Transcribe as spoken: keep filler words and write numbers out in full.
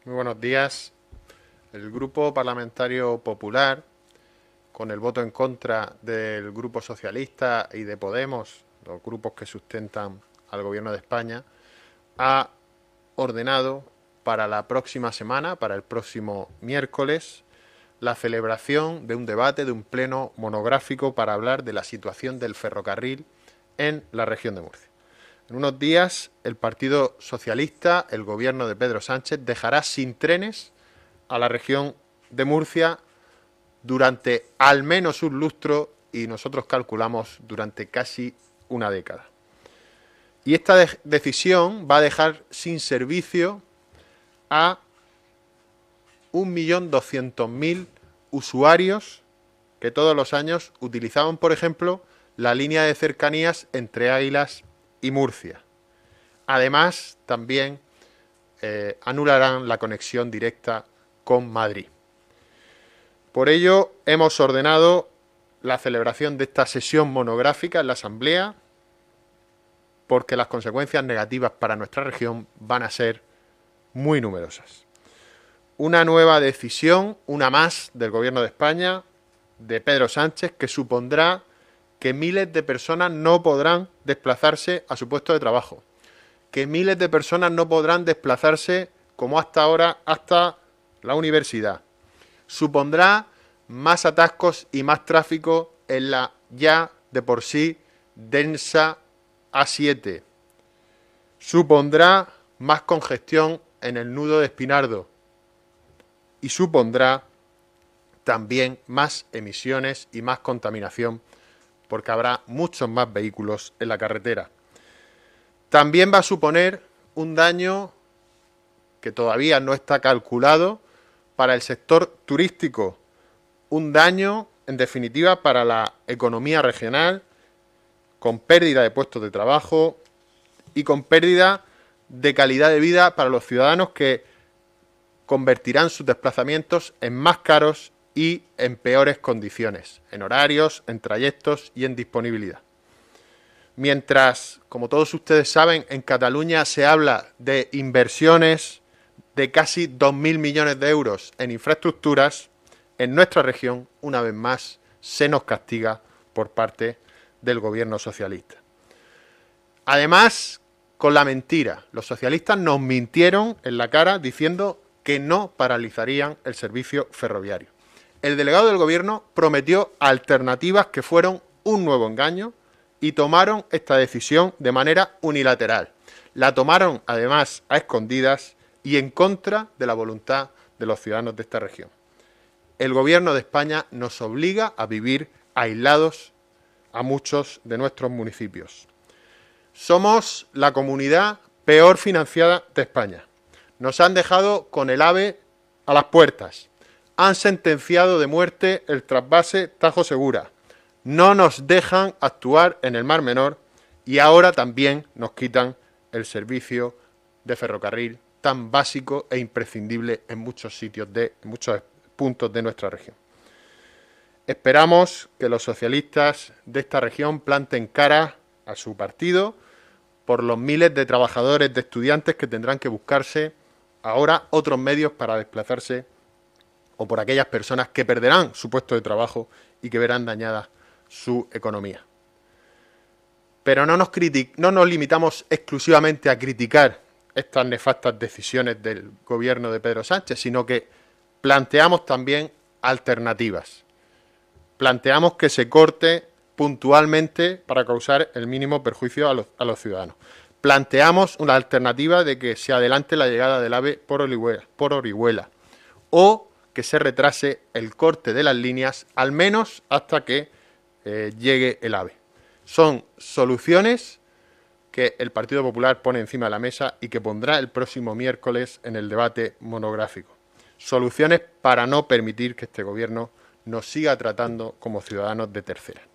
Muy buenos días. El Grupo Parlamentario Popular, con el voto en contra del Grupo Socialista y de Podemos, los grupos que sustentan al Gobierno de España, ha ordenado para la próxima semana, para el próximo miércoles, la celebración de un debate, de un pleno monográfico para hablar de la situación del ferrocarril en la región de Murcia. En unos días, el Partido Socialista, el gobierno de Pedro Sánchez, dejará sin trenes a la región de Murcia durante al menos un lustro y nosotros calculamos durante casi una década. Y esta de- decisión va a dejar sin servicio a un millón doscientos mil usuarios que todos los años utilizaban, por ejemplo, la línea de cercanías entre Águilas y Murcia. Además, también eh, anularán la conexión directa con Madrid. Por ello, hemos ordenado la celebración de esta sesión monográfica en la Asamblea, porque las consecuencias negativas para nuestra región van a ser muy numerosas. Una nueva decisión, una más del Gobierno de España, de Pedro Sánchez, que supondrá que miles de personas no podrán desplazarse a su puesto de trabajo, que miles de personas no podrán desplazarse, como hasta ahora, hasta la universidad. Supondrá más atascos y más tráfico en la ya de por sí densa A siete. Supondrá más congestión en el nudo de Espinardo y supondrá también más emisiones y más contaminación porque habrá muchos más vehículos en la carretera. También va a suponer un daño que todavía no está calculado para el sector turístico, un daño, en definitiva, para la economía regional, con pérdida de puestos de trabajo y con pérdida de calidad de vida para los ciudadanos que convertirán sus desplazamientos en más caros y en peores condiciones, en horarios, en trayectos y en disponibilidad. Mientras, como todos ustedes saben, en Cataluña se habla de inversiones de casi dos mil millones de euros en infraestructuras, en nuestra región, una vez más, se nos castiga por parte del gobierno socialista. Además, con la mentira, los socialistas nos mintieron en la cara diciendo que no paralizarían el servicio ferroviario. El delegado del gobierno prometió alternativas que fueron un nuevo engaño y tomaron esta decisión de manera unilateral. La tomaron, además, a escondidas y en contra de la voluntad de los ciudadanos de esta región. El gobierno de España nos obliga a vivir aislados a muchos de nuestros municipios. Somos la comunidad peor financiada de España. Nos han dejado con el AVE a las puertas. Han sentenciado de muerte el trasvase Tajo Segura. No nos dejan actuar en el Mar Menor y ahora también nos quitan el servicio de ferrocarril tan básico e imprescindible en muchos sitios de en muchos puntos de nuestra región. Esperamos que los socialistas de esta región planten cara a su partido por los miles de trabajadores, de estudiantes que tendrán que buscarse ahora otros medios para desplazarse o por aquellas personas que perderán su puesto de trabajo y que verán dañada su economía. Pero no nos, critic- no nos limitamos exclusivamente a criticar estas nefastas decisiones del gobierno de Pedro Sánchez, sino que planteamos también alternativas. Planteamos que se corte puntualmente para causar el mínimo perjuicio a los, a los ciudadanos. Planteamos una alternativa de que se adelante la llegada del AVE por Orihuela, por Orihuela o que se retrase el corte de las líneas al menos hasta que eh, llegue el AVE. Son soluciones que el Partido Popular pone encima de la mesa y que pondrá el próximo miércoles en el debate monográfico. Soluciones para no permitir que este gobierno nos siga tratando como ciudadanos de tercera.